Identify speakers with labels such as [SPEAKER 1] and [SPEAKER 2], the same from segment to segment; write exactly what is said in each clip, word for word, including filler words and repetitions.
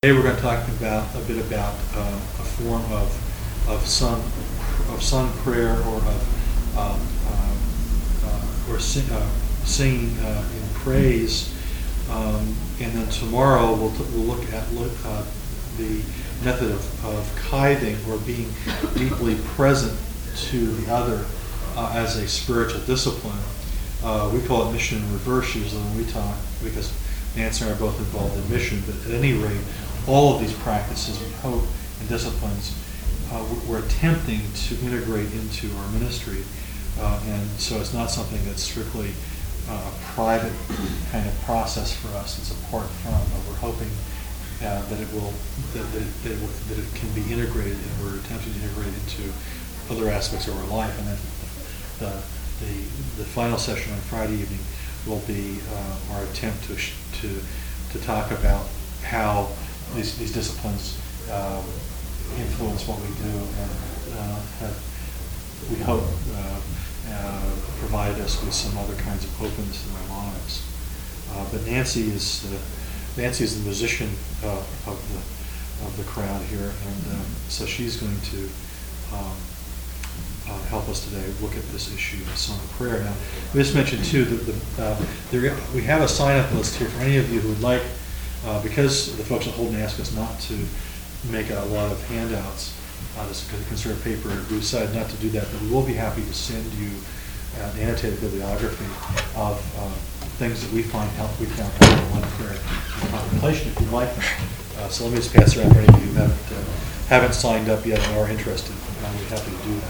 [SPEAKER 1] Today we're going to talk about a bit about uh, a form of of sung of sung prayer or of um, um, uh, or sing, uh, singing uh, in praise, um, and then tomorrow we'll t- we'll look at look, uh, the method of, of tithing or being deeply present to the other uh, as a spiritual discipline. Uh, we call it mission in reverse usually when we talk, because Nancy and I are both involved in mission, but at any rate, all of these practices of hope and disciplines uh, we're attempting to integrate into our ministry, uh, and so it's not something that's strictly uh, a private kind of process for us. It's apart from, but we're hoping uh, that it will that, that, it, that, it will, that it can be integrated, and we're attempting to integrate into other aspects of our life. And then the the, the final session on Friday evening will be uh, our attempt to sh- to to talk about how these these disciplines uh, influence what we do, and uh, have, we hope, uh, uh, provided us with some other kinds of openness in our lives. Uh, but Nancy is the Nancy is the musician uh, of the of the crowd here, and um, so she's going to um, uh, help us today look at this issue of song of prayer. Now, we just mentioned too that the, uh, there, we have a sign-up list here for any of you who would like. Uh, because the folks at Holden asked us not to make a lot of handouts, uh, this is conserve paper, we decided not to do that, but we will be happy to send you uh, an annotated bibliography of uh, things that we find help, we found helpful in prayer and contemplation if you'd like them. Uh, so let me just pass around for any of you who haven't, uh, haven't signed up yet and are interested. I'll be happy to do that.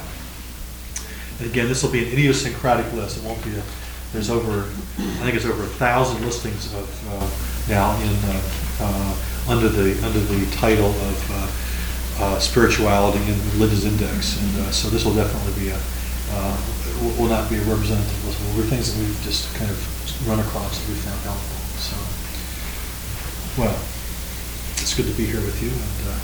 [SPEAKER 1] And again, this will be an idiosyncratic list. It won't be a, there's over, I think it's over a thousand listings of uh, now in uh, uh, under the under the title of uh, uh, spirituality in Religious Index, and uh, so this will definitely be a uh, will, will not be a representative list. Will be things that we've just kind of run across that we found helpful. So, well, it's good to be here with you, and uh,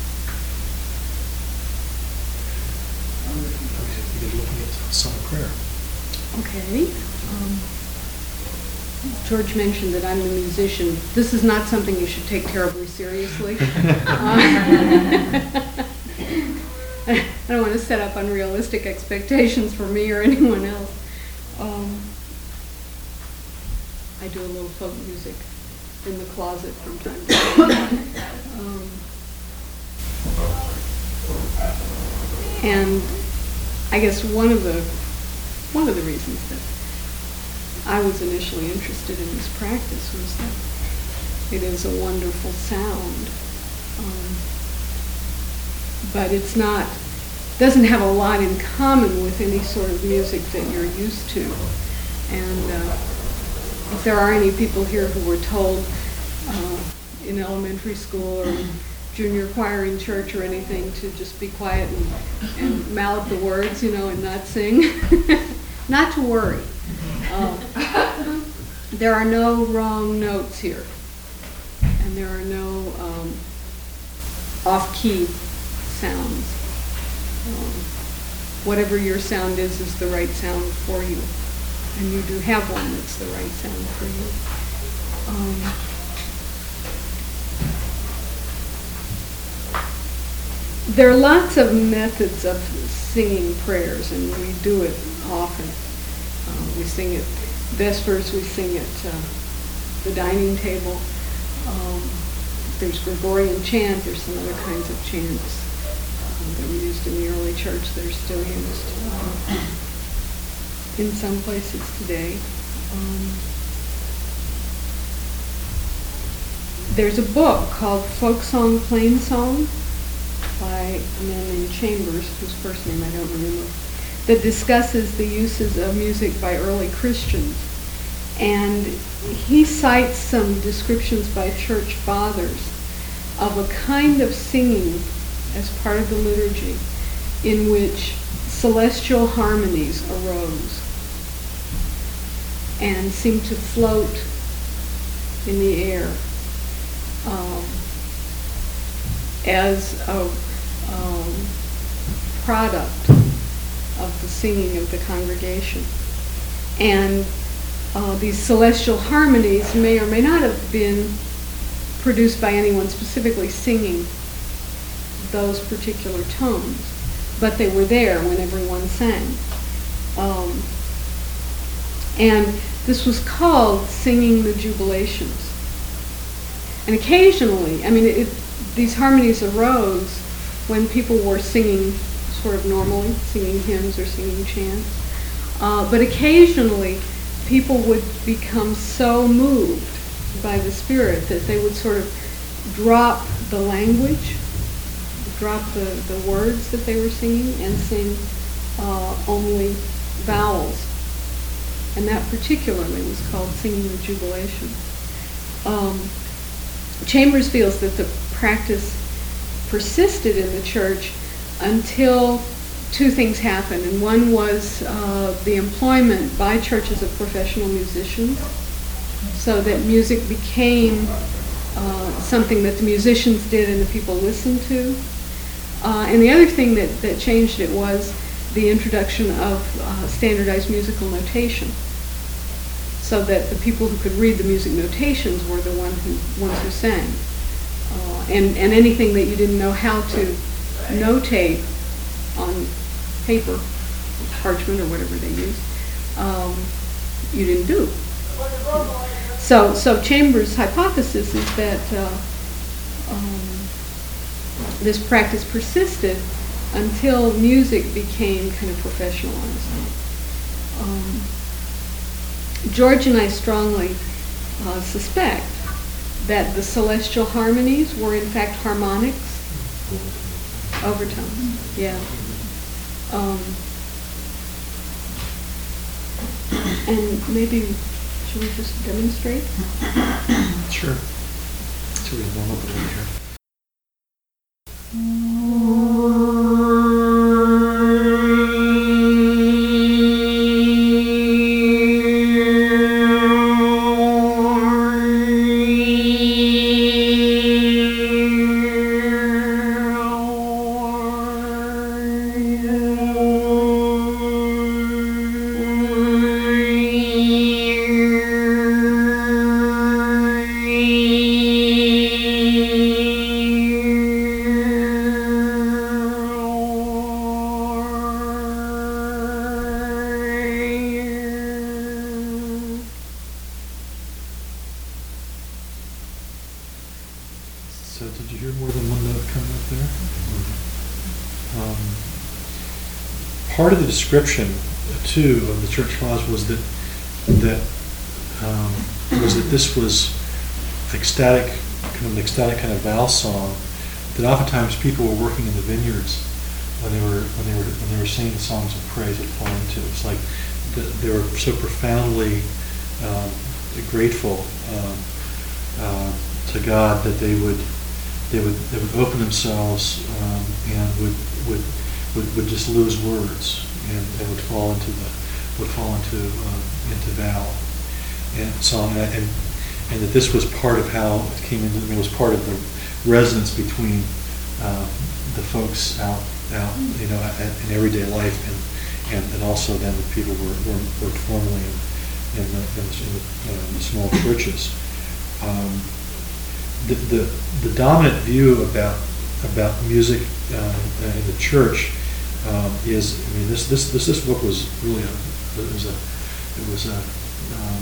[SPEAKER 1] we begin looking at some prayer.
[SPEAKER 2] Okay. Um, George mentioned that I'm the musician. This is not something you should take terribly seriously. uh, I don't want to set up unrealistic expectations for me or anyone else. Um, I do a little folk music in the closet from time to time. Um, and I guess one of the one of the reasons that I was initially interested in this practice was that it is a wonderful sound, um, but it's not, doesn't have a lot in common with any sort of music that you're used to. And uh, if there are any people here who were told uh, in elementary school or in junior choir in church or anything to just be quiet and, and mouth the words, you know, and not sing, not to worry. Um, there are no wrong notes here, and there are no um, off-key sounds. Um, whatever your sound is, is the right sound for you, and you do have one that's the right sound for you. Um, there are lots of methods of singing prayers, and we do it often. Uh, we sing at Vespers, we sing at uh, the dining table. Um, there's Gregorian chant, there's some other kinds of chants um, that were used in the early church that are still used um, in some places today. Um, there's a book called Folk Song, Plain Song by a man named Chambers, whose first name I don't remember, that discusses the uses of music by early Christians. And he cites some descriptions by church fathers of a kind of singing as part of the liturgy in which celestial harmonies arose and seemed to float in the air um, as a um, product of the singing of the congregation. And uh, these celestial harmonies may or may not have been produced by anyone specifically singing those particular tones, but they were there when everyone sang. Um, and this was called singing the jubilations. And occasionally, I mean, it, these harmonies arose when people were singing sort of normally, singing hymns or singing chants. Uh, but occasionally, people would become so moved by the Spirit that they would sort of drop the language, drop the, the words that they were singing, and sing uh, only vowels. And that particularly was called singing the jubilation. Um, Chambers feels that the practice persisted in the church until two things happened. And one was uh, the employment by churches of professional musicians, so that music became uh, something that the musicians did and the people listened to. Uh, and the other thing that, that changed it was the introduction of uh, standardized musical notation, so that the people who could read the music notations were the one who, ones who sang. Uh, and, and anything that you didn't know how to notate on paper, parchment or whatever they used, um, you didn't do. So, so Chambers' hypothesis is that uh, um, this practice persisted until music became kind of professionalized. Um, George and I strongly uh, suspect that the celestial harmonies were in fact harmonics, overtones, yeah. Um, and maybe, should we just demonstrate?
[SPEAKER 1] Sure. So we warm up a little here. So did you hear more than one note coming up there? Um, part of the description, too, of the church fathers was that that um, was that this was ecstatic, kind of an ecstatic kind of vow song. That oftentimes people were working in the vineyards when they were when they were when they were singing songs of praise would fall into. It's like the, they were so profoundly um, grateful um, uh, to God that they would. They would they would open themselves um, and would, would would would just lose words and, and would fall into the would fall into um, into vow and song and, and and that this was part of how it came into. I mean, it was part of the resonance between uh, the folks out out you know at, in everyday life and, and, and also then the people were were, were formally in, in, the, in, the, in, the, uh, in the small churches. Um, The, the the dominant view about about music uh, in the church um, is I mean this this this this book was really a it was a it was a um,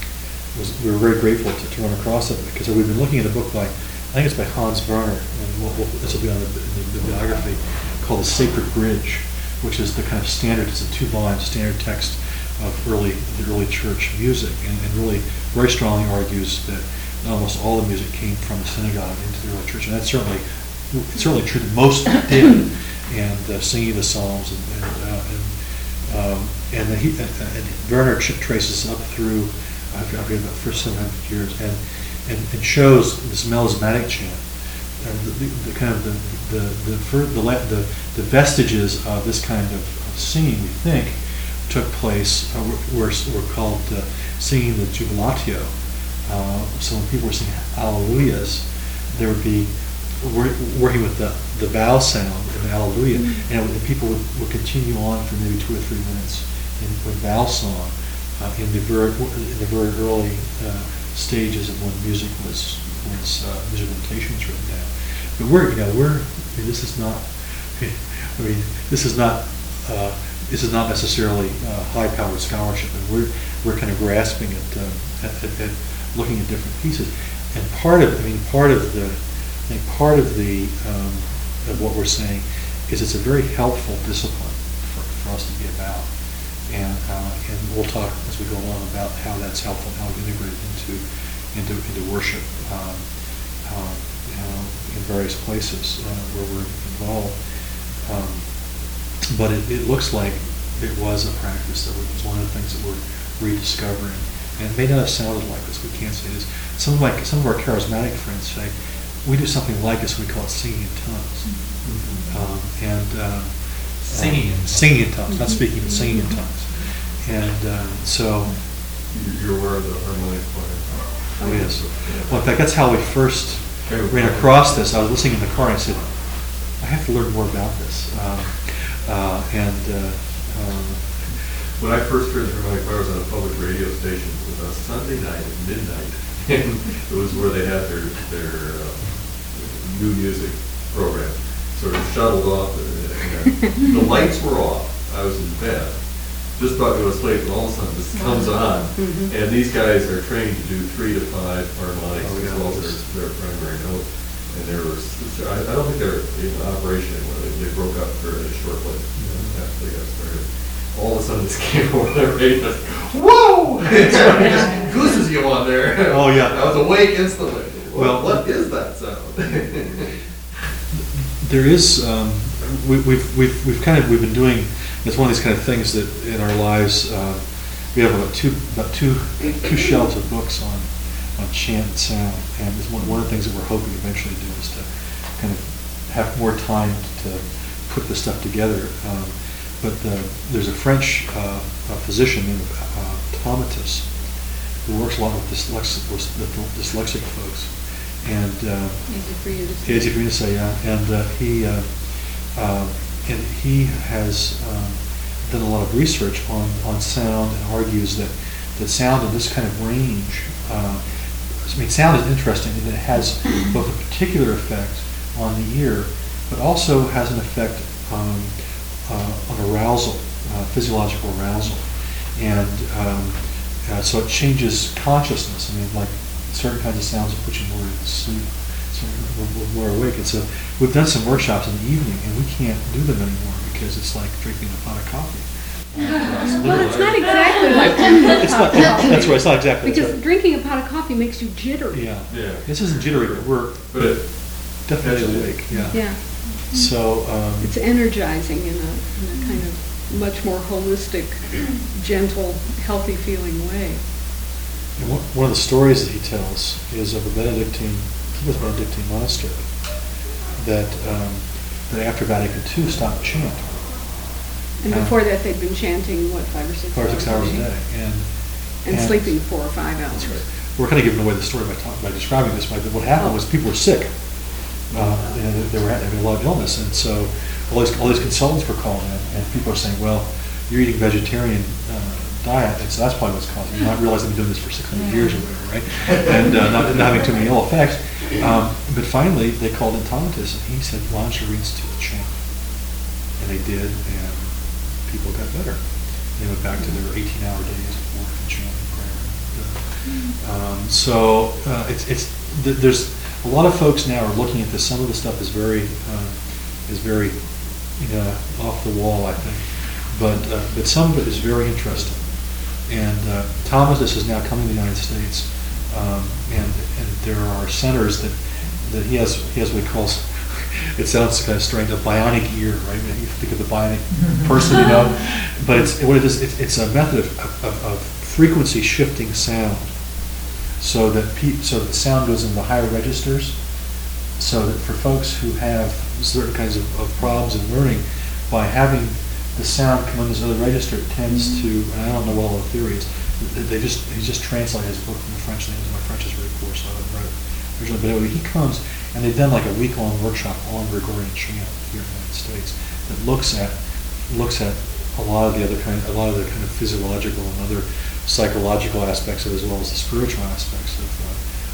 [SPEAKER 1] was we were very grateful to, to run across it because we've been looking at a book by I think it's by Hans Werner and we'll, we'll, this will be on the, the, the bibliography called The Sacred Bridge, which is the kind of standard. It's a two volume standard text of early the early church music and, and really very strongly argues that almost all the music came from the synagogue into the early church, and that's certainly it's certainly true that most did, and uh, singing the psalms, and and, uh, and, um, and then he and, and Werner traces up through I forget about the first seven hundred years, and, and and shows this melismatic chant, uh, the, the, the kind of the the the, the the the vestiges of this kind of, of singing we think took place uh, were, were called uh, singing the jubilatio. Uh, so when people were singing Alleluias, there would be wor- working with the, the vowel sound in the Alleluia, mm-hmm. and the people would, would continue on for maybe two or three minutes in, with vowel song uh, in the very in the very early uh, stages of when music was influence uh, musical notation that's written down. But we're, you know, we're, I mean, this is not, I mean, this is not, uh, this is not necessarily uh, high-powered scholarship, and we're we're kind of grasping at, um, at, at, at looking at different pieces. And part of, I mean, part of the, I think part of the um, of what we're saying is it's a very helpful discipline for, for us to be about, and uh, and we'll talk as we go along about how that's helpful, how we integrate it into into into worship, um, uh, you know, in various places uh, where we're involved. Um, but it, it looks like it was a practice that was one of the things that we're rediscovering, and it may not have sounded like this. We can't say this. Some of my some of our charismatic friends say we do something like this. We call it singing in tongues, mm-hmm. um, and um,
[SPEAKER 3] singing,
[SPEAKER 1] um, singing in tongues, not speaking, but singing in tongues. And um, so
[SPEAKER 4] you're aware of the harmonic choir.
[SPEAKER 1] Oh yes. Well, in fact, that's how we first ran across this. I was listening in the car and I said, I have to learn more about this. Um, uh, and uh, um,
[SPEAKER 4] when I first heard the harmonic choir, I was on a public radio station. It was on Sunday night at midnight, and it was where they had their their uh, new music program. Sort of shuttled off. And the lights were off. I was in bed. Just thought it was late, but all of a sudden this comes on, mm-hmm. and these guys are trained to do three to five harmonics oh, yeah, as well as their, their primary note. And there was, I, I don't think they're in operation anymore. They, they broke up fairly shortly mm-hmm. after they got started. All of a sudden this came over the radio, like, whoa! It just gooses you on there.
[SPEAKER 1] Oh yeah.
[SPEAKER 4] I was awake instantly. Well,
[SPEAKER 1] well
[SPEAKER 4] what is that sound?
[SPEAKER 1] There is, um, we, we've we've we've kind of we've been doing. It's one of these kind of things that in our lives uh, we have about two about two two shelves of books on on chant and sound, and it's one one of the things that we're hoping eventually to do is to kind of have more time to put this stuff together. Um, but the, there's a French uh, a physician named uh, Tomatis who works a lot with dyslexic with dyslexic folks, and uh,
[SPEAKER 2] easy for you to say.
[SPEAKER 1] Easy for you to say, yeah, and uh, he. Uh, uh, And he has um, done a lot of research on, on sound and argues that, that sound in this kind of range, uh, I mean, sound is interesting in that it has both a particular effect on the ear, but also has an effect um, uh, on arousal, uh, physiological arousal. And um, uh, so it changes consciousness. I mean, like certain kinds of sounds will put you more in sleep. We're, we're more awake, and so we've done some workshops in the evening, and we can't do them anymore because it's like drinking a pot of coffee.
[SPEAKER 2] Well, it's not exactly like
[SPEAKER 1] it's not, that's right. It's not exactly
[SPEAKER 2] because
[SPEAKER 1] right.
[SPEAKER 2] drinking a pot of coffee makes you jittery.
[SPEAKER 1] Yeah,
[SPEAKER 4] yeah.
[SPEAKER 1] This isn't jittery, but we're
[SPEAKER 4] but it,
[SPEAKER 1] definitely awake. Yeah.
[SPEAKER 2] Yeah.
[SPEAKER 1] So um,
[SPEAKER 2] it's energizing in a, in a kind of much more holistic, gentle, healthy feeling way.
[SPEAKER 1] And one of the stories that he tells is of a Benedictine. It was a Benedictine monastery that um, that after Vatican Two stopped chant.
[SPEAKER 2] And before that, they'd been chanting what five or six
[SPEAKER 1] five or
[SPEAKER 2] hours
[SPEAKER 1] six hours a
[SPEAKER 2] day,
[SPEAKER 1] day, and,
[SPEAKER 2] and and sleeping four or five hours.
[SPEAKER 1] That's right. We're kind of giving away the story by talk, by describing this. But what happened
[SPEAKER 2] oh.
[SPEAKER 1] was people were sick, uh, and they were having a lot of illness, and so all these all these consultants were calling in, and people are saying, "Well, you're eating vegetarian." Uh, diet, and so that's probably what's causing it. Not realizing they've been doing this for six hundred years or whatever, right? And uh, not, not having too many ill effects. Um, but finally, they called in Tomatis, and he said, "Why don't you reinstitute the chant?" And they did, and people got better. They went back to their eighteen-hour days of work and chant and prayer. And, uh, um, so uh, it's it's th- there's a lot of folks now are looking at this. Some of the stuff is very um, is very you know off the wall, I think, but uh, but some of it is very interesting. And uh, Tomatis is now coming to the United States, um, and, and there are centers that, that he has he has what he calls, it sounds kind of strange, a bionic ear, right? You think of the bionic person, you know, but it's what it is. It's, it's a method of, of, of frequency shifting sound, so that pe- so that the sound goes into the higher registers, so that for folks who have certain kinds of, of problems in learning, by having the sound come in this other register, it tends to, and I don't know what all the theory is, they just, he just translated his book from the French names, and my French is very poor, so I haven't read it originally, but anyway, he comes, and they've done like a week-long workshop on Gregorian chant here in the United States that looks at, looks at a lot of the other kind, a lot of the kind of physiological and other psychological aspects of it, as well as the spiritual aspects of, uh,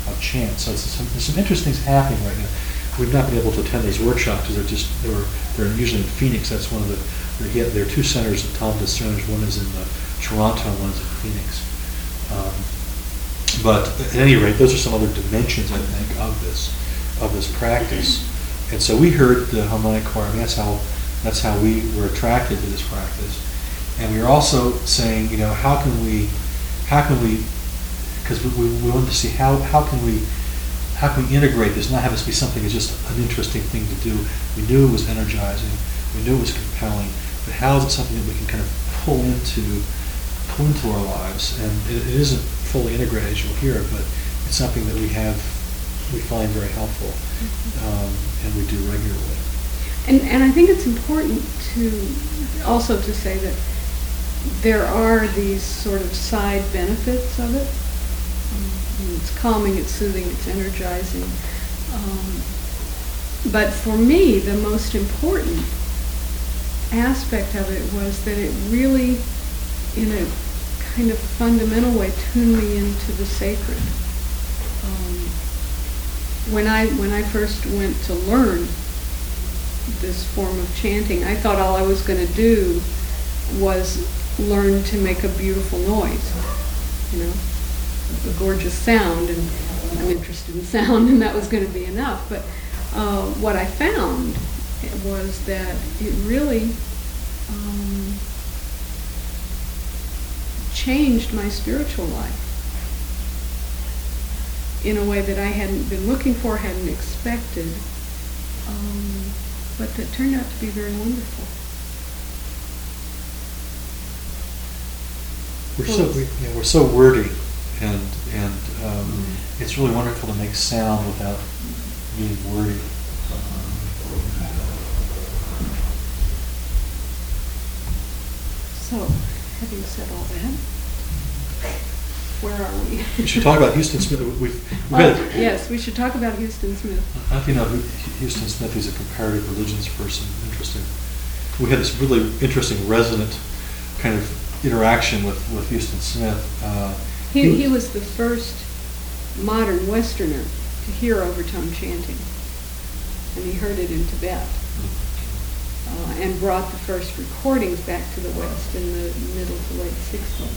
[SPEAKER 1] of chant. So it's some, there's some interesting things happening right now. We've not been able to attend those workshops because they're just they're they're usually in Phoenix. That's one of the there are two centers of Tom DeSones. One is in uh, Toronto, and one is in Phoenix. Um, but at any rate, those are some other dimensions, I think, of this of this practice. And so we heard the harmonic choir. I mean, that's how that's how we were attracted to this practice. And we were also saying, you know, how can we how can we because we, we, we wanted to see how how can we how can we integrate this, not have this be something that's just an interesting thing to do. We knew it was energizing, we knew it was compelling, but how is it something that we can kind of pull into pull into our lives? And it, it isn't fully integrated, as you'll hear, but it's something that we have we find very helpful, um, and we do regularly.
[SPEAKER 2] And and I think it's important to also to say that there are these sort of side benefits of it. Um, it's calming, it's soothing, it's energizing. Um, but for me, the most important aspect of it was that it really, in a kind of fundamental way, tuned me into the sacred. Um, when I when I first went to learn this form of chanting, I thought all I was going to do was learn to make a beautiful noise, you know, a gorgeous sound, and I'm interested in sound, and that was going to be enough. But uh, what I found was that it really um, changed my spiritual life in a way that I hadn't been looking for, hadn't expected, um, but that turned out to be very wonderful.
[SPEAKER 1] We're so we, yeah, we're so wordy, and and um, mm. it's really wonderful to make sound without being wordy.
[SPEAKER 2] So, having said all that, where are we?
[SPEAKER 1] We should talk about Huston Smith. We've, we've
[SPEAKER 2] oh,
[SPEAKER 1] had,
[SPEAKER 2] yes, we should talk about Huston Smith.
[SPEAKER 1] I think you know Huston Smith. He's a comparative religions person. Interesting. We had this really interesting, resonant kind of interaction with, with Huston Smith. Uh,
[SPEAKER 2] he, he was the first modern Westerner to hear overtone chanting, and he heard it in Tibet, uh, and brought the first recordings back to the West in the middle to late sixties.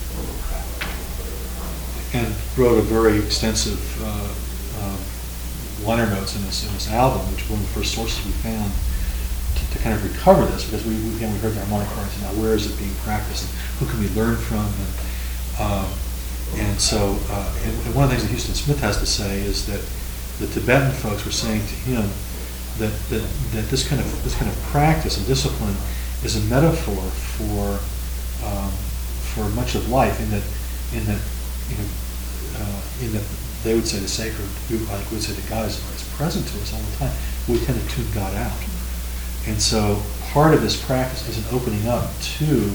[SPEAKER 1] And wrote a very extensive uh, uh, liner notes in this, in this album, which was one of the first sources we found to, to kind of recover this, because we, we, again, we heard the harmonic choir, so now where is it being practiced, and who can we learn from? And, uh, and so, uh, and, and one of the things that Huston Smith has to say is that the Tibetan folks were saying to him that, that, that this kind of this kind of practice and discipline is a metaphor for um, for much of life, in that in that you know uh, in that they would say the sacred, we like would say that God is, is present to us all the time. We tend to tune God out, and so part of this practice is an opening up to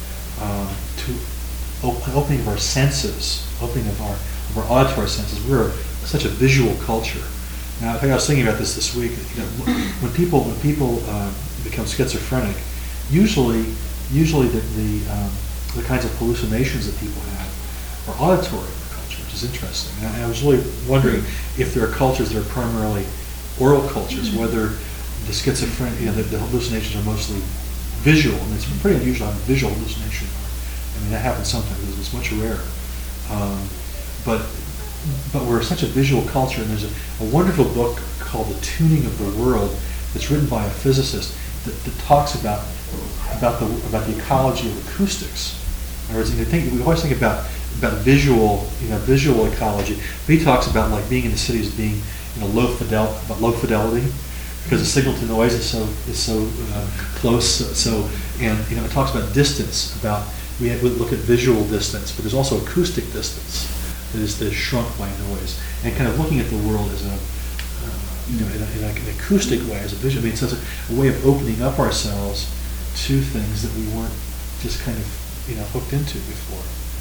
[SPEAKER 1] um, to op- opening of our senses, opening of our of our auditory senses. We're such a visual culture. Now, I think I was thinking about this this week. You know, when people when people uh, become schizophrenic, usually usually the the, um, the kinds of hallucinations that people have are auditory in the culture, which is interesting. And I, I was really wondering if there are cultures that are primarily oral cultures, whether the schizophrenic, you know, the, the hallucinations are mostly visual, and it's pretty unusual to have a visual hallucination. I mean, that happens sometimes; it's much rarer. Um, but But we're such a visual culture, and there's a, a wonderful book called The Tuning of the World that's written by a physicist that, that talks about about the about the ecology of acoustics. In other words, you think, we always think about about visual, you know, visual ecology. But he talks about like being in the cities being, you know, low fidel about low fidelity, because the signal to noise is so is so uh, close. So, so and you know, it talks about distance. About we, have, we look at visual distance, but there's also acoustic distance. That is the shrunk by noise, and kind of looking at the world as a, uh, you know, in, a, in a, an acoustic way, as a vision. I mean, it's a, a way of opening up ourselves to things that we weren't just kind of, you know, hooked into before.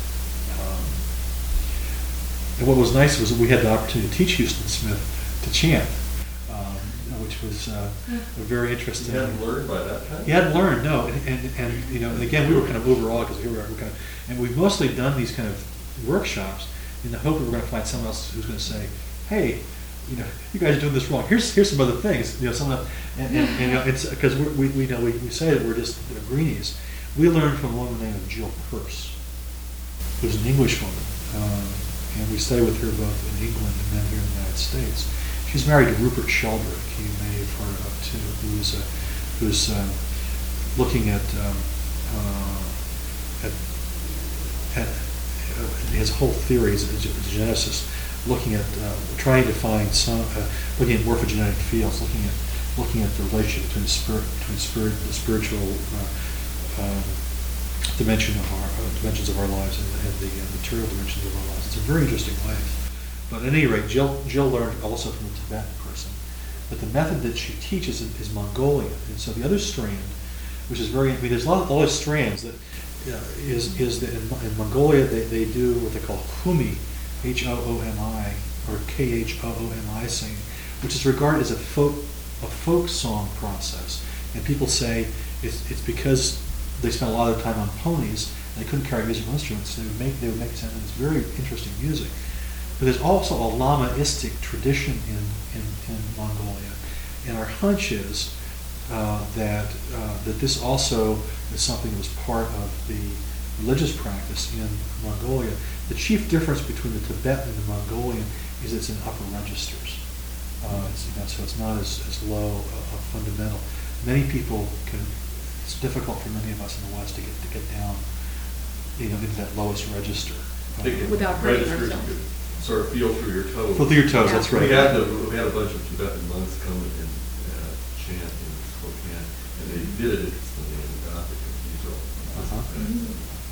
[SPEAKER 1] Um, and what was nice was that we had the opportunity to teach Huston Smith to chant, um, which was uh, a very interesting.
[SPEAKER 4] You hadn't learned by that time?
[SPEAKER 1] He hadn't learned, no, and, and, and you know, and again, we were kind of overawed because we were kind of, and we've mostly done these kind of workshops in the hope that we're going to find someone else who's going to say, hey, you know, you guys are doing this wrong. Here's here's some other things. You know, some of the, and, and, and you know, it's because we we know we, we say that we're just you know, greenies. We learned from a woman named Jill Peirce, who's an English woman, um, and we stay with her both in England and then here in the United States. She's married to Rupert Sheldrake. You may have heard of too, who's uh, who's um, looking at um, uh, at, at uh, his whole theory as a, as a geneticist, looking at uh, trying to find some, uh, looking at morphogenetic fields, looking at looking at the relationship between the spirit, between spirit, the spiritual uh, um, dimension of our uh, dimensions of our lives and, and the uh, material dimensions of our lives. It's a very interesting way. But at any rate, Jill Jill learned also from a Tibetan person. But the method that she teaches is, is Mongolian, and so the other strand, which is very, I mean, there's a lot of other strands that uh, is is that in, in Mongolia they, they do what they call humi, H O O M I, or K H O O M I singing, which is regarded as a folk a folk song process. And people say it's, it's because they spent a lot of time on ponies and they couldn't carry musical instruments, so they would make they would make it sound this very interesting music. But there's also a Lamaistic tradition in, in, in Mongolia, and our hunch is uh, that uh, that this also is something that was part of the religious practice in Mongolia. The chief difference between the Tibetan and the Mongolian is it's in upper registers. Uh, it's, you know, so it's not as, as low a, a fundamental. Many people can, it's difficult for many of us in the West to get to get down, you know, into that lowest register.
[SPEAKER 4] They can
[SPEAKER 2] Without hurting
[SPEAKER 4] registers
[SPEAKER 2] ourselves.
[SPEAKER 4] you could Sort of feel through your toes.
[SPEAKER 1] Feel through your toes,
[SPEAKER 2] Yeah.
[SPEAKER 1] that's right.
[SPEAKER 4] We had, the, we had a bunch of Tibetan monks come and uh, chant in Spokane, and they did it instantly in the Gothic cathedral.
[SPEAKER 1] Uh-huh.
[SPEAKER 4] And, uh,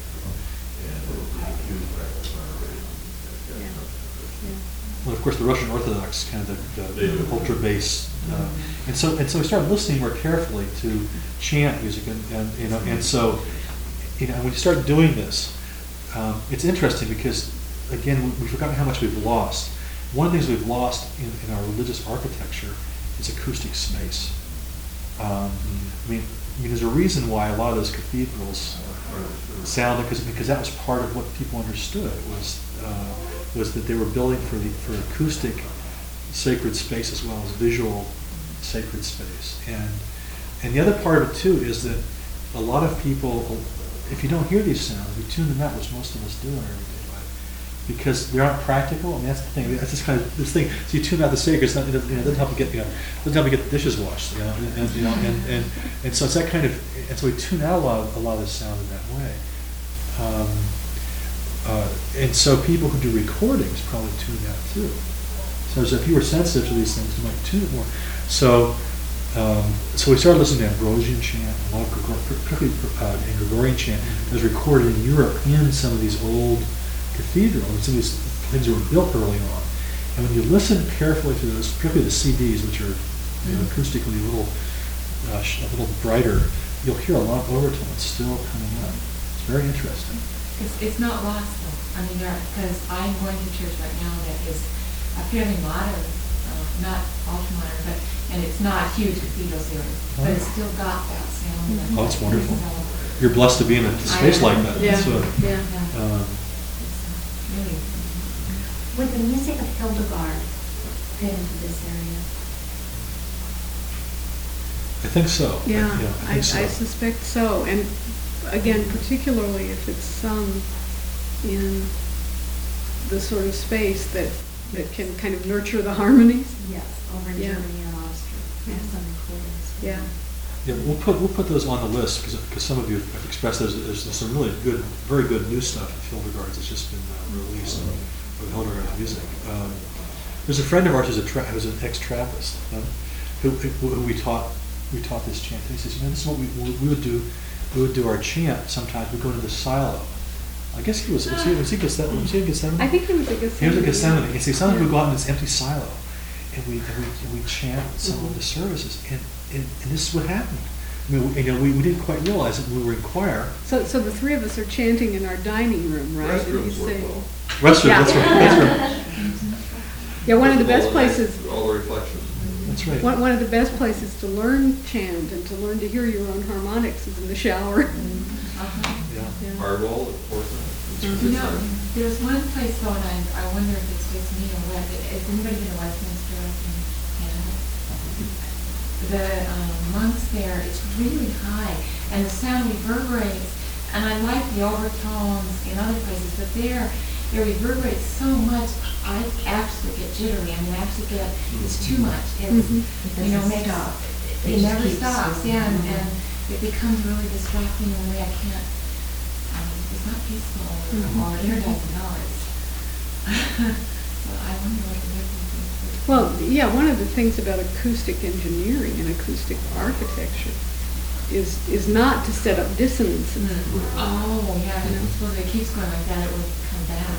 [SPEAKER 4] and it was a huge practice on our way.
[SPEAKER 2] Yeah. Yeah.
[SPEAKER 1] Well, of course, the Russian Orthodox kind of the,
[SPEAKER 4] They
[SPEAKER 1] the
[SPEAKER 4] do.
[SPEAKER 1] ultra bass, uh, and so and so we started listening more carefully to chant music, and, and you know, and so you know, when you start doing this, um, it's interesting because again, we, we've forgotten how much we've lost. One of the things we've lost in, in our religious architecture is acoustic space. Um, I mean, I mean, there's a reason why a lot of those cathedrals sound because because that was part of what people understood was uh, was that they were building for the for acoustic sacred space as well as visual sacred space. And and the other part of it too is that a lot of people, if you don't hear these sounds, we tune them out, which most of us do in our everyday life, because they're not practical. I mean, that's the thing. That's just kind of this thing. So you tune out the sacred. It's not, it doesn't, you know, it doesn't help you get you know doesn't help you get the dishes washed. You know, and, and you know and, and and so it's that kind of and so we tune out a lot of, a lot of the sound in that way. Um, uh, and so people who do recordings probably tune out too. So as if you were sensitive to these things, you might tune it more. So. Um, so we started listening to Ambrosian chant, a lot of Gregor- particularly uh, and Gregorian chant that was recorded in Europe in some of these old cathedrals, some of these things that were built early on. And when you listen carefully to those, particularly the C Ds, which are you know, acoustically a little, uh, a little brighter, you'll hear a lot of overtones still coming up. It's very interesting.
[SPEAKER 3] It's, it's not lost though. I mean, because I'm going to church right now that is a fairly modern, uh, not ultra modern, but and it's not a huge cathedral series, but it's still got that sound.
[SPEAKER 2] Mhm.
[SPEAKER 1] Oh, it's wonderful.
[SPEAKER 3] So,
[SPEAKER 1] You're blessed to be in a space like that.
[SPEAKER 2] Yeah,
[SPEAKER 1] So,
[SPEAKER 2] yeah.
[SPEAKER 3] yeah,
[SPEAKER 1] um,
[SPEAKER 3] it's uh, really.
[SPEAKER 5] Would the music of Hildegard fit into this area?
[SPEAKER 1] I think so.
[SPEAKER 2] Yeah,
[SPEAKER 1] I, yeah, I
[SPEAKER 2] I,
[SPEAKER 1] think so.
[SPEAKER 2] I suspect so. And again, particularly if it's sung in the sort of space that, that can kind of nurture the harmonies.
[SPEAKER 5] Yes, over in
[SPEAKER 2] Yeah.
[SPEAKER 5] Germany and Austria. I have some recordings.
[SPEAKER 2] Yeah.
[SPEAKER 1] Yeah, we'll put we'll put those on the list because some of you have expressed there's, there's some really good, very good new stuff of Hildegard's that's just been uh, released of Hildegard's music. Um, there's a friend of ours who's a tra- who's an ex-Trappist um, who, who, who we taught we taught this chant. He says, you know, this is what we we would do. We would do our chant. Sometimes we go into the silo. I guess he was was he was he Gethsemane? Was he in Gethsemane?
[SPEAKER 2] I think it was a
[SPEAKER 1] He
[SPEAKER 2] Gethsemane.
[SPEAKER 1] was at Gethsemane. And see, sometimes
[SPEAKER 2] Yeah.
[SPEAKER 1] we go out in this empty silo, and we and we, and we chant some
[SPEAKER 2] Mhm.
[SPEAKER 1] of the services, and, and and this is what happened. I mean, we, you know, we, we didn't quite realize it when we were in choir.
[SPEAKER 2] So, so the three of us are chanting in our dining room, right? And
[SPEAKER 4] Restrooms
[SPEAKER 2] he's
[SPEAKER 4] work
[SPEAKER 2] saying-
[SPEAKER 4] well.
[SPEAKER 1] Restroom,
[SPEAKER 2] Yeah.
[SPEAKER 1] that's right, that's right,
[SPEAKER 2] Yeah, one of the
[SPEAKER 4] All
[SPEAKER 2] best
[SPEAKER 4] the-
[SPEAKER 2] places,
[SPEAKER 4] All the reflections.
[SPEAKER 1] that's right.
[SPEAKER 2] one, one of the best places to learn chant and to learn to hear your own harmonics is in the shower.
[SPEAKER 3] Uh-huh.
[SPEAKER 1] Yeah.
[SPEAKER 2] Yeah.
[SPEAKER 4] Hardwall, of course.
[SPEAKER 3] You know, there's one place though, and I, I wonder if it's just me or what, has anybody been to Westminster in Canada? The um, monks there, it's really high, and the sound reverberates, and I like the overtones in other places, but there, it reverberates so much, I actually get jittery, I mean, I actually get, it's too much, it's,
[SPEAKER 2] Mhm.
[SPEAKER 3] you know,
[SPEAKER 5] It doesn't
[SPEAKER 3] makes,
[SPEAKER 5] stop. It
[SPEAKER 3] it
[SPEAKER 5] just
[SPEAKER 3] never
[SPEAKER 5] keeps
[SPEAKER 3] stops,
[SPEAKER 5] going.
[SPEAKER 3] yeah, and,
[SPEAKER 5] Mhm.
[SPEAKER 3] and it becomes really distracting in a way I can't, um, it's not peaceful or,
[SPEAKER 2] Mhm.
[SPEAKER 3] or energizing, no, it's, so I wonder what the difference is.
[SPEAKER 2] Well, yeah, one of the things about acoustic engineering and acoustic architecture is, is not to set up dissonances.
[SPEAKER 3] Oh, yeah,
[SPEAKER 2] You know.
[SPEAKER 3] I suppose if it keeps going like that, it will come back.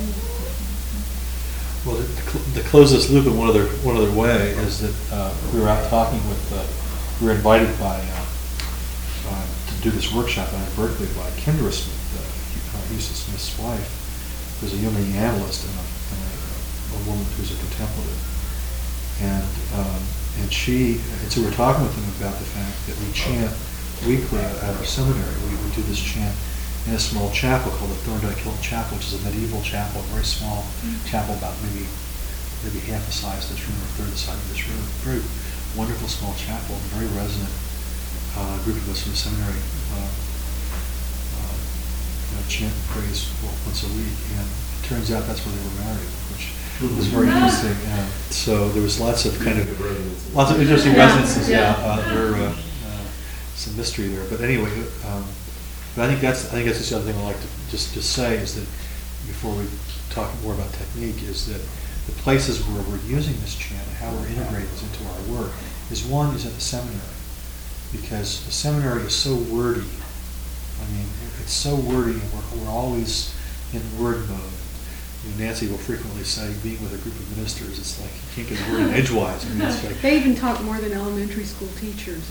[SPEAKER 1] Well, to, to cl- to close this loop in one other, one other way is that uh, we were out talking with, uh, we were invited by, uh, uh, to do this workshop out in Berkeley by Kendra Smith, uh, Hu- uh, Houston Smith's wife, who's a human analyst and a, and a, a woman who's a contemplative. And, um, and she, and so we were talking with them about the fact that we chant weekly at our seminary. We, we do this chant in a small chapel called the Thorndike Hilton Chapel, which is a medieval chapel, a very small chapel, about maybe maybe half the size of this room or a third the size of this room. Very wonderful small chapel, very resonant. Uh, group of us from the seminary uh, uh, you know, chant and praise well, once a week, and it turns out that's where they were married, which was very interesting. Uh, so there was lots of kind of lots of interesting
[SPEAKER 2] Yeah.
[SPEAKER 1] resonances. Yeah,
[SPEAKER 2] Yeah.
[SPEAKER 1] uh, there uh, uh, some mystery there. But anyway, um, but I think that's I think that's just the other thing I'd like to just just say is that before we talk more about technique is that the places where we're using this chant and how we're integrating this into our work is one is at the seminary, because the seminary is so wordy. I mean, it's so wordy, and we're, we're always in word mode. You know, Nancy will frequently say, being with a group of ministers, it's like you can't get a word in edgewise. I mean, it's like,
[SPEAKER 2] They even talk more than elementary school teachers.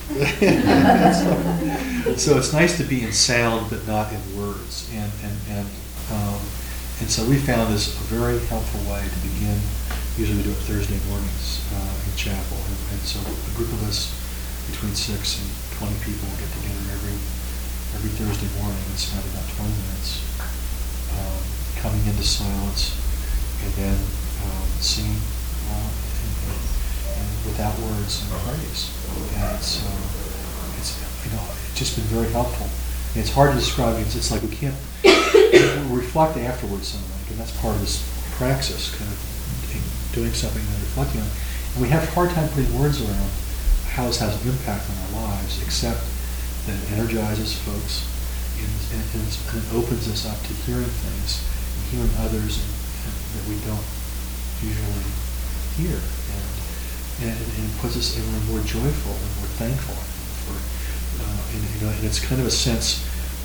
[SPEAKER 1] so, so it's nice to be in sound but not in words, and and and um, and so we found this a very helpful way to begin. Usually we do it Thursday mornings uh, in chapel, and, and so a group of us between six and twenty people get together every every Thursday morning and spend about twenty minutes um, coming into silence, and then um, singing uh, and, and, and without words and praise. And it's uh, it's you know it's just been very helpful. And it's hard to describe. It's, it's like we can't we reflect afterwards, something like, and that's part of this praxis, kind of doing something and reflecting on it. And we have a hard time putting words around how this has an impact on our lives, except that it energizes folks and, and, and, it's, and it opens us up to hearing things and hearing others and, and that we don't usually hear. And, and, and it puts us, and we're more joyful and more thankful for, uh, and, you know, and it's kind of a sense.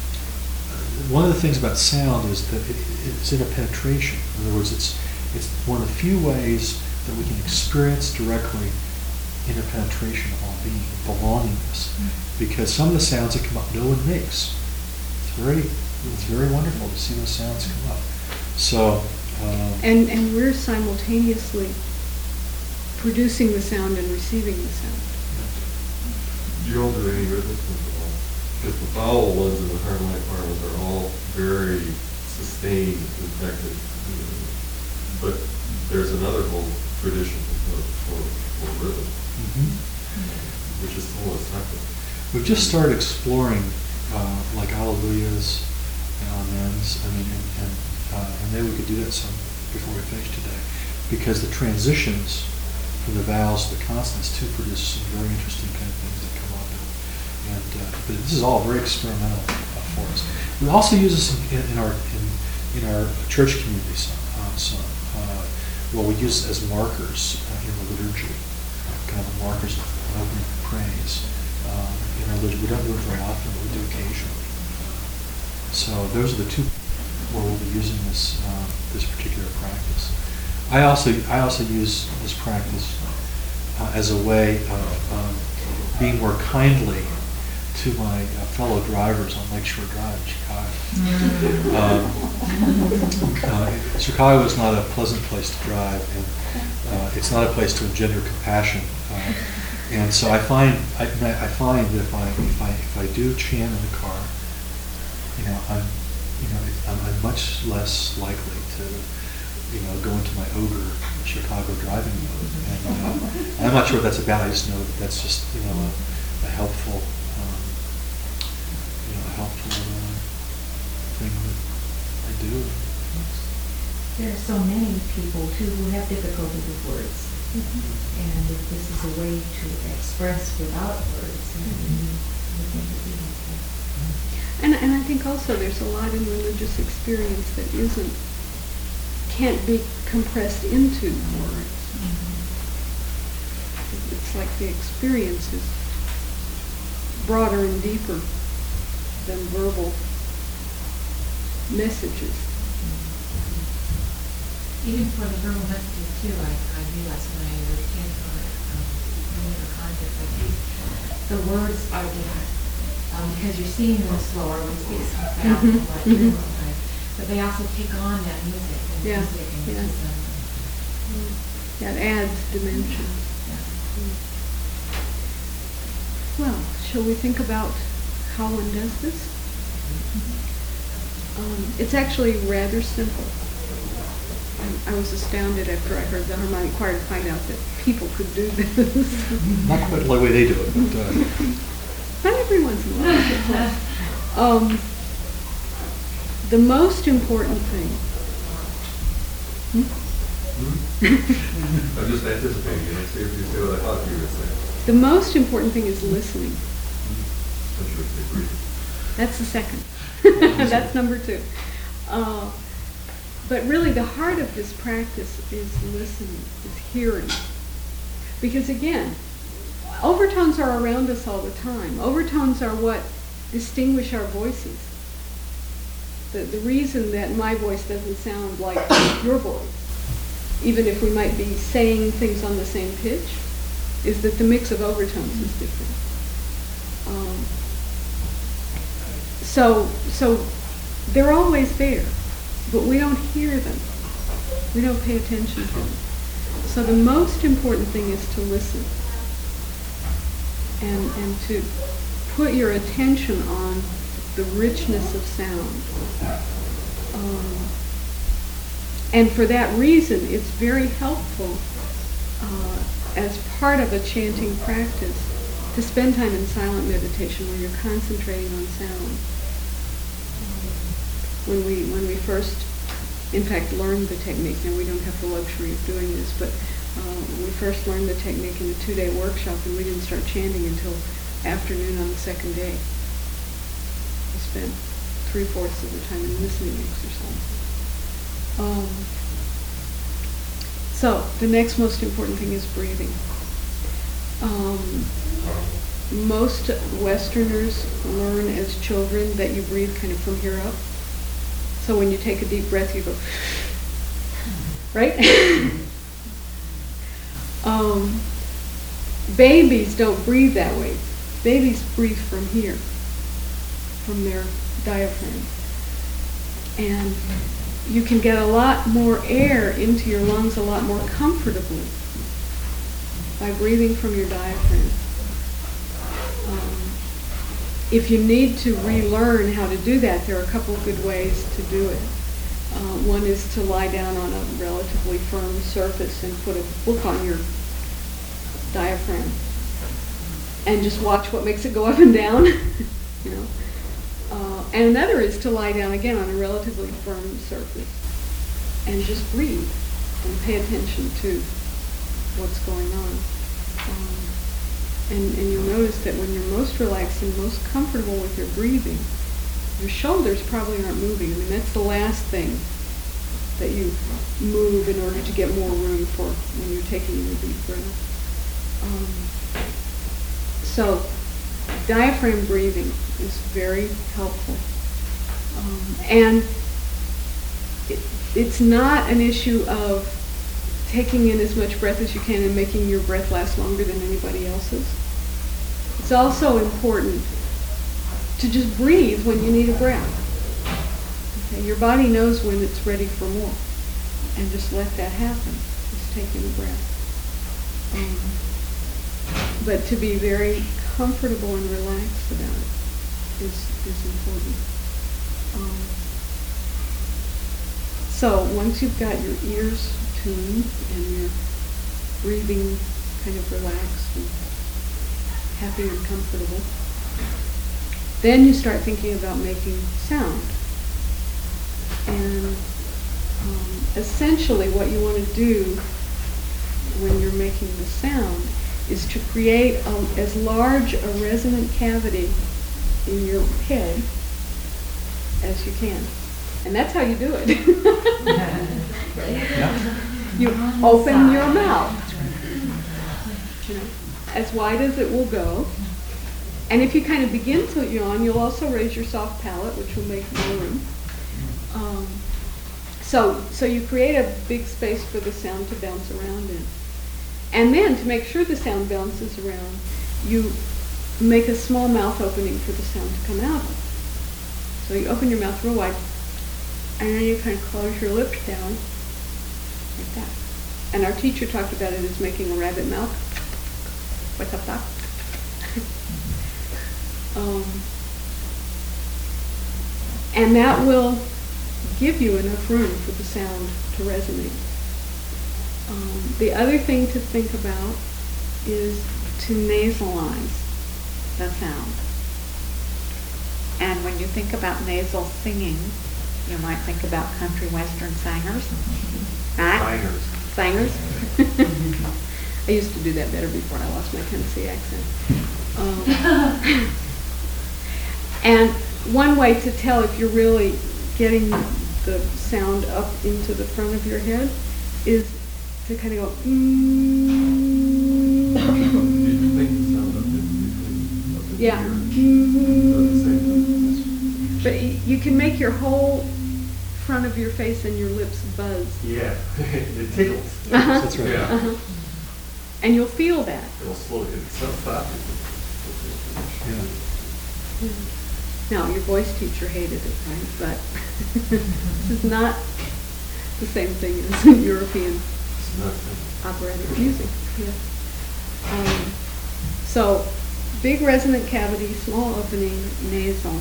[SPEAKER 1] One of the things about sound is that it, it's interpenetration. In other words, it's it's one of the few ways that we can experience directly interpenetration of all being, belongingness. Mm-hmm. Because some of the sounds that come up, no one makes. It's very, it's very wonderful to see those sounds come up. So. Um,
[SPEAKER 2] And, and we're simultaneously producing the sound and receiving the sound.
[SPEAKER 4] You don't do any rhythmic ones at all. Because the vowel ones and the harmonic harmonies are all very sustained, effective. But there's another whole tradition for, for, for rhythm,
[SPEAKER 1] mm-hmm.
[SPEAKER 4] which is the whole effective.
[SPEAKER 1] We've just started exploring uh, like alleluias and amens. I mean, and, and, uh, and maybe we could do that some before we finish today, because the transitions from the vowels to the consonants too produce some very interesting kind of things that come up. And, and uh, but this is all very experimental uh, for us. We also use this in, in our in, in our church community some. Uh, some uh, well, we use it as markers uh, in the liturgy, kind of markers of opening praise. Um, in our liturgy, we don't do it very often, but we do occasionally. So those are the two where we'll be using this uh, this particular practice. I also I also use this practice uh, as a way of um, being more kindly to my uh, fellow drivers on Lakeshore Drive in Chicago. um, uh, Chicago is not a pleasant place to drive, and uh, it's not a place to engender compassion. Uh, and so I find I, I find that if I if I if I do chant in the car, you know, I'm you know, it- I'm, I'm much less likely to, you know, go into my ogre Chicago driving mode. And, uh, and I'm not sure what that's about. I just know that that's just, you know, a, a helpful, um, you know, a helpful uh, thing that I do.
[SPEAKER 6] There are so many people too who have difficulty with words. And if this is a way to express without words, then I think it would be helpful.
[SPEAKER 2] And, and I think also there's a lot in religious experience that isn't, can't be compressed into words. It's like the experience is broader and deeper than verbal messages.
[SPEAKER 3] Even for the verbal messages too, I, I realized when I was in um, in context like these, the words are different. Um, because you're seeing them slower, we speak so fast,
[SPEAKER 2] Mhm,
[SPEAKER 3] and like
[SPEAKER 2] mhm.
[SPEAKER 3] sometimes, but they also take on that music and
[SPEAKER 2] Yeah,
[SPEAKER 3] music and
[SPEAKER 2] yeah.
[SPEAKER 3] which is, um,
[SPEAKER 2] That adds dimension.
[SPEAKER 3] yeah.
[SPEAKER 2] Well, shall we think about how one does this? Um, it's actually rather simple. I, I was astounded after I heard the harmonic choir to find out that people could do this.
[SPEAKER 1] Not quite the way they do it, but uh,
[SPEAKER 2] But every once in a while, it's like, um, the most important thing. Hmm?
[SPEAKER 4] I'm just anticipating, you know, see if you say what I thought you were saying.
[SPEAKER 2] The most important thing is listening.
[SPEAKER 4] I'm sure they agree.
[SPEAKER 2] That's the second. That's number two. Uh, but really, the heart of this practice is listening, is hearing. Because again, overtones are around us all the time. Overtones are what distinguish our voices. The, the reason that my voice doesn't sound like your voice, even if we might be saying things on the same pitch, is that the mix of overtones is different. Um, so, so they're always there, but we don't hear them. We don't pay attention to them. So the most important thing is to listen and, and to put your attention on the richness of sound. Um, and for that reason, it's very helpful uh, as part of a chanting practice to spend time in silent meditation where you're concentrating on sound. When we when we first, in fact, learned the technique, and we don't have the luxury of doing this, but uh, we first learned the technique in a two-day workshop, and we didn't start chanting until afternoon on the second day. We spent three-fourths of the time in listening exercise. Um, so the next most important thing is breathing. Um, most Westerners learn as children that you breathe kind of from here up. So when you take a deep breath, you go, right? um, babies don't breathe that way. Babies breathe from here, from their diaphragm. And you can get a lot more air into your lungs a lot more comfortably by breathing from your diaphragm. Um, if you need to relearn how to do that, there are a couple of good ways to do it. Uh, one is to lie down on a relatively firm surface and put a book on your diaphragm and just watch what makes it go up and down. you know. Uh, and another is to lie down again on a relatively firm surface and just breathe and pay attention to what's going on. Um, and, and you'll notice that when you're most relaxed and most comfortable with your breathing, your shoulders probably aren't moving. I mean, that's the last thing that you move in order to get more room for when you're taking in a deep breath. Um, so, diaphragm breathing is very helpful. Um, and it, it's not an issue of taking in as much breath as you can and making your breath last longer than anybody else's. It's also important to just breathe when you need a breath. Okay, your body knows when it's ready for more. And just let that happen. Just take in a breath. Um, but to be very comfortable and relaxed about it is, is important. Um, So once you've got your ears tuned and your breathing kind of relaxed and happy and comfortable, then you start thinking about making sound. And um, essentially what you want to do when you're making the sound is to create a, as large a resonant cavity in your head as you can. And that's how you do it.
[SPEAKER 1] Yeah.
[SPEAKER 2] You open your mouth, you know, as wide as it will go. And if you kind of begin to yawn, you'll also raise your soft palate, which will make more room. Um, so, so you create a big space for the sound to bounce around in. And then, to make sure the sound bounces around, you make a small mouth opening for the sound to come out of. So you open your mouth real wide, and then you kind of close your lips down, like that. And our teacher talked about it as making a rabbit mouth. What's up, Doc? um, and that will give you enough room for the sound to resonate. Um, the other thing to think about is to nasalize the sound.
[SPEAKER 7] And when you think about nasal singing, you might think about country western singers. Right?
[SPEAKER 4] Singers.
[SPEAKER 2] Singers. I used to do that better before I lost my Tennessee accent. Um, and one way to tell if you're really getting the sound up into the front of your head is to kind of go, mm, yeah. But y- you can make your whole front of your face and your lips buzz.
[SPEAKER 4] Yeah, it tickles.
[SPEAKER 2] Uh-huh.
[SPEAKER 1] That's right.
[SPEAKER 4] Yeah.
[SPEAKER 2] Uh-huh. And you'll feel that.
[SPEAKER 4] It'll slow it, it'll stop.
[SPEAKER 1] Yeah.
[SPEAKER 2] Now, your voice teacher hated it, right? But this is not the same thing as in European
[SPEAKER 4] It's nothing.
[SPEAKER 2] operatic music. Yeah. Um, so, big resonant cavity, small opening, nasal.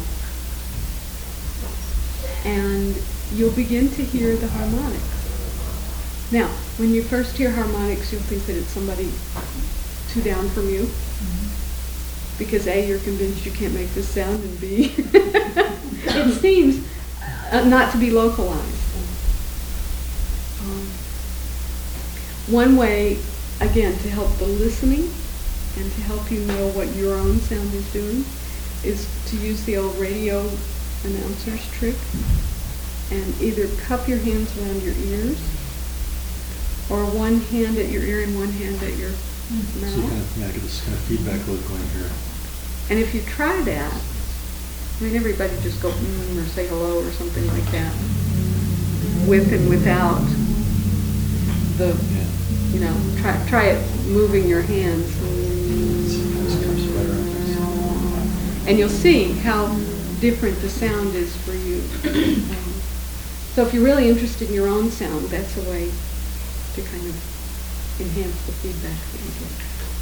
[SPEAKER 2] And you'll begin to hear the harmonics. Now, when you first hear harmonics, you'll think that it's somebody two down from you. Because A, you're convinced you can't make this sound, and B, it seems uh, not to be localized. Um, one way, again, to help the listening and to help you know what your own sound is doing is to use the old radio announcer's trick and either cup your hands around your ears or one hand at your ear and one hand at your
[SPEAKER 1] So you
[SPEAKER 2] mouth.
[SPEAKER 1] kind of, yeah, get this kind of feedback loop going here.
[SPEAKER 2] And if you try that, I mean, everybody just go mm, or say hello or something like that, with and without the,
[SPEAKER 1] Yeah.
[SPEAKER 2] you know, try try it moving your hands.
[SPEAKER 1] This comes right around there.
[SPEAKER 2] And you'll see how different the sound is for you. Um, so if you're really interested in your own sound, that's a way to kind of enhance the feedback that you get.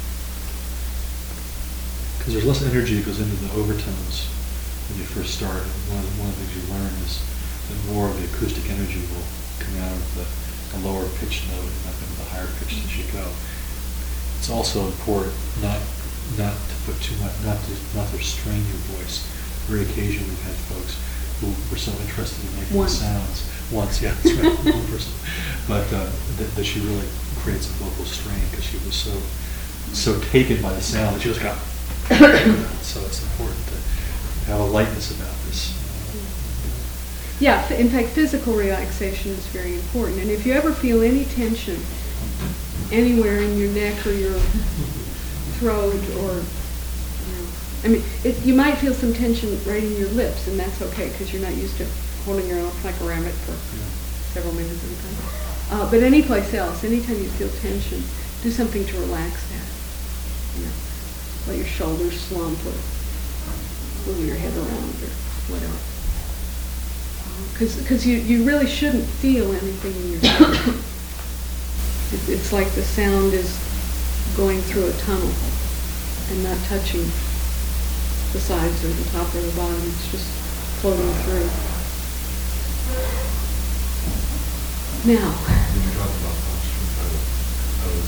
[SPEAKER 1] Because there's less energy that goes into the overtones when you first start. And one of the, one of the things you learn is that more of the acoustic energy will come out of the, the lower pitched note and up into the higher pitched as you go. It's also important not not to put too much, not to not to strain your voice. Very occasionally we've had folks who were so interested in making
[SPEAKER 2] Once.
[SPEAKER 1] sounds. Once, yeah, that's right, one person. But uh, that, that she really creates a vocal strain because she was so so taken by the sound that she just got. So it's important to have a lightness about this.
[SPEAKER 2] Yeah, f- in fact, physical relaxation is very important. And if you ever feel any tension anywhere in your neck or your throat or, you know, I mean, it, you might feel some tension right in your lips, and that's okay because you're not used to holding your mouth like a rabbit for several minutes at a time. Uh, but any place else, anytime you feel tension, do something to relax that. You know, let your shoulders slump or move your head around or whatever. Because you, you really shouldn't feel anything in your head. It, it's like the sound is going through a tunnel and not touching the sides or the top or the bottom. It's just floating through. Now,
[SPEAKER 4] When you talk about posture, I was, I was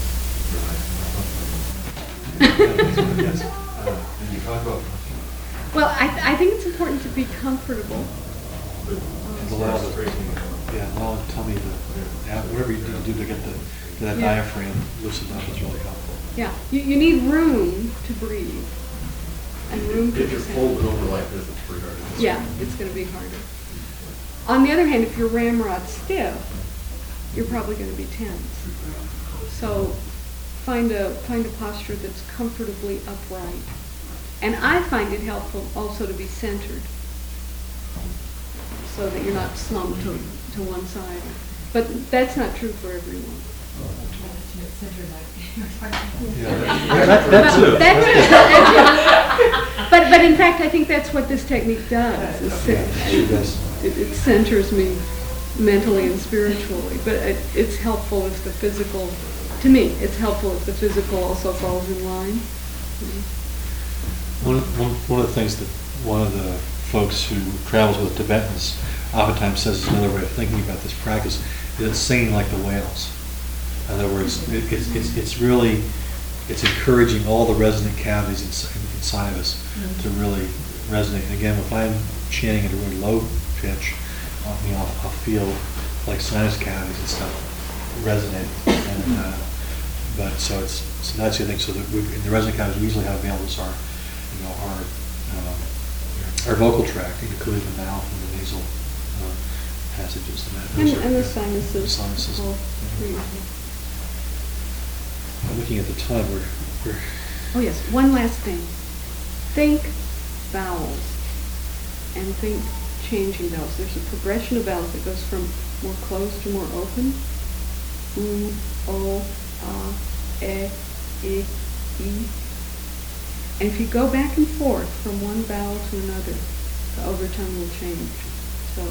[SPEAKER 4] relaxing.
[SPEAKER 1] Yes.
[SPEAKER 4] Uh, When you talk about posture,
[SPEAKER 2] well, I, I think it's important to be comfortable.
[SPEAKER 4] but
[SPEAKER 1] And
[SPEAKER 4] as
[SPEAKER 1] allow
[SPEAKER 4] far as
[SPEAKER 1] the,
[SPEAKER 4] straightening it.
[SPEAKER 1] yeah, allow the tummy to, yeah, whatever you need to do to get the, get that
[SPEAKER 2] Yeah.
[SPEAKER 1] diaphragm loosened up is really helpful.
[SPEAKER 2] Yeah, you, you need room to breathe and room to
[SPEAKER 4] If you're
[SPEAKER 2] exhale.
[SPEAKER 4] folded over like this, it's pretty hard to.
[SPEAKER 2] Yeah, it's gonna be harder. On the other hand, if you're ramrod stiff, you're probably gonna be tense. So find a, find a posture that's comfortably upright. And I find it helpful also to be centered, so that you're not slumped to, to one side. But that's not true for everyone.
[SPEAKER 3] Center like you're talking.
[SPEAKER 1] Yeah, that- that's
[SPEAKER 2] But
[SPEAKER 1] it.
[SPEAKER 2] that's- that's- But, but in fact, I think that's what this technique does. is
[SPEAKER 1] Yeah,
[SPEAKER 2] cen-
[SPEAKER 1] it does.
[SPEAKER 2] It, it centers me mentally and spiritually, but it, it's helpful if the physical, to me, it's helpful if the physical also falls in line.
[SPEAKER 1] One, one, one of the things that one of the folks who travels with Tibetans oftentimes says is another way of thinking about this practice is it's singing like the whales. In other words, it, it's, it's, it's really, it's encouraging all the resonant cavities inside, inside of us to really resonate. And again, if I'm chanting at a really low pitch, I'll, you know, I'll, I'll feel like sinus cavities and stuff resonate. And, uh, but so it's, so that's the thing. So that we, in the resonant cavities, we usually have available is our, you know, our, um, our vocal tract, including the mouth and the nasal uh, passages. And, that,
[SPEAKER 2] And,
[SPEAKER 1] those are-
[SPEAKER 2] and the
[SPEAKER 1] yeah,
[SPEAKER 2] sinuses.
[SPEAKER 1] the sinuses.
[SPEAKER 2] all three.
[SPEAKER 1] I'm looking at the time. We're, we're
[SPEAKER 2] Oh yes, one last thing. Think vowels and think changing vowels. There's a progression of vowels that goes from more closed to more open. U, O, A, E, I, E. And if you go back and forth from one vowel to another, the overtone will change. So,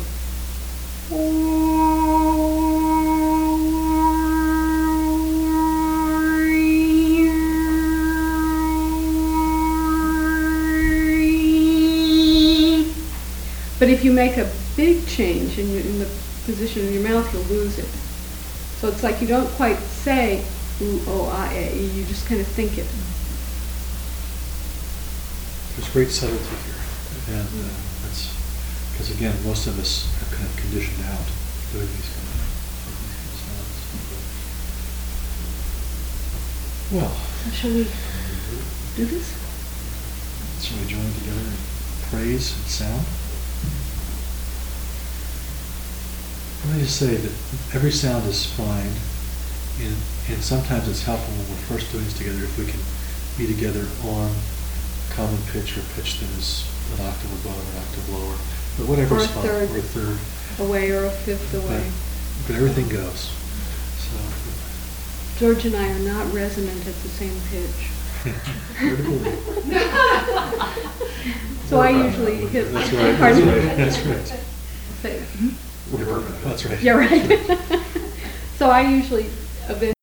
[SPEAKER 2] but if you make a big change in, your, in the position of your mouth, you'll lose it. So it's like you don't quite say ooh, oh, ah, eh, e, you just kind of think it.
[SPEAKER 1] There's great subtlety here, and uh, that's because again, most of us are kind of conditioned out doing these kind of sounds. Well,
[SPEAKER 2] Shall we do this?
[SPEAKER 1] shall we join together in praise and sound? Let me just say that every sound is fine, and, and sometimes it's helpful when we're first doing this together if we can be together on common pitch or pitch that is an octave above or an octave lower, but whatever
[SPEAKER 2] Or a
[SPEAKER 1] is fine,
[SPEAKER 2] third.
[SPEAKER 1] or a third.
[SPEAKER 2] Away or a fifth away.
[SPEAKER 1] But, but everything goes. So,
[SPEAKER 2] George and I are not resonant at the same pitch.
[SPEAKER 1] hard to believe.
[SPEAKER 2] So I usually hit.
[SPEAKER 1] That's right. That's
[SPEAKER 2] Pardon?
[SPEAKER 1] right. That's right.
[SPEAKER 2] Say-
[SPEAKER 1] That's right.
[SPEAKER 2] Yeah, right. So I usually eventually